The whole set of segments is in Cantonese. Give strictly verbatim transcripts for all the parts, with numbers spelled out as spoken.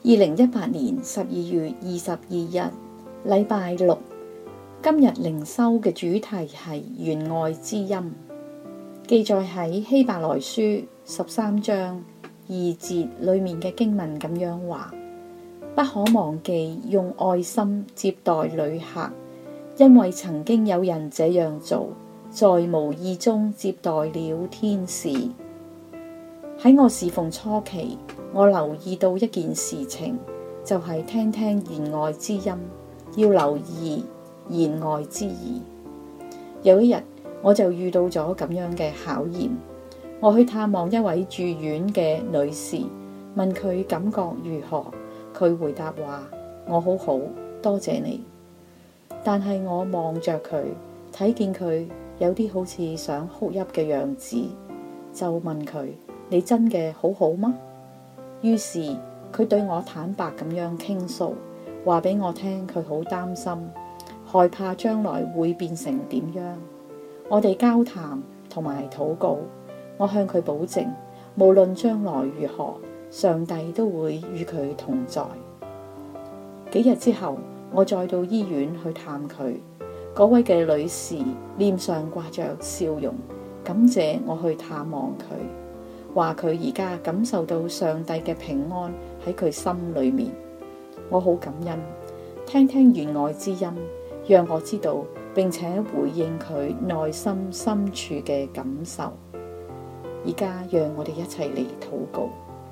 二零一八年十二月二十二日，禮拜六。今日靈修嘅主題係弦外之音，記載喺希伯來書十三章二節裏面嘅經文咁樣話：不可忘記用愛心接待旅客，因為曾經有人這樣做，在無意中接待了天使。喺我侍奉初期，我留意到一件事情，就係、是、聽聽弦外之音，要留意言外之意。有一日，我就遇到咗咁樣嘅考驗。我去探望一位住院嘅女士，問佢感覺如何。佢回答話：我好好，多謝你。但係我望着佢，睇見佢有啲好似想哭泣嘅樣子，就問佢：你真嘅好好嗎？於是佢對我坦白咁樣傾訴，話俾我聽佢好擔心，害怕將來會變成點樣。我哋交談同埋禱告，我向佢保證，無論將來如何，上帝都會與佢同在。幾日之後，我再到醫院去探佢，嗰位嘅女士臉上掛着笑容，感謝我去探望佢，話佢而家感受到上帝嘅平安喺佢心裏面。我好感恩，聽聽弦外之音，讓我知道並且回應佢內心深處嘅感受。而家讓我哋一齊嚟禱告。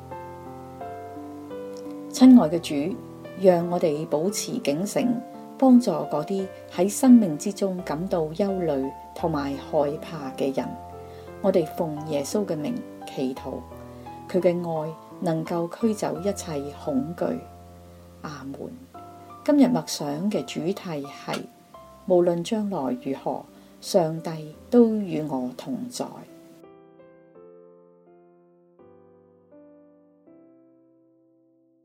親愛嘅主，讓我哋保持警醒，幫助嗰啲喺生命之中感到憂慮同埋害怕嘅人。我哋奉耶穌嘅名祈禱，佢嘅愛能夠驅走一切恐懼。阿門。今日默想嘅主題係：無論將來如何，上帝都與我同在。